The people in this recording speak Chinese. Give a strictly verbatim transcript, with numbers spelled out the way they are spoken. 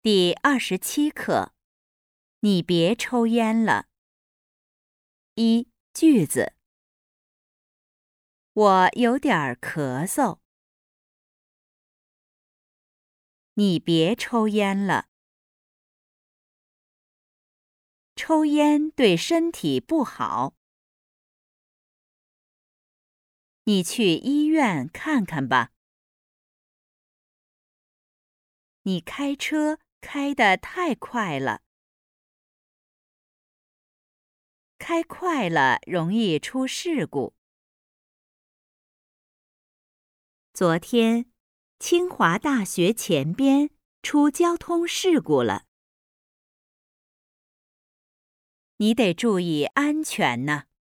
第二十七课，你别抽烟了。一句子，我有点儿咳嗽。你别抽烟了。抽烟对身体不好。你去医院看看吧。你开车开得太快了。开快了容易出事故。昨天，清华大学前边出交通事故了。你得注意安全呢。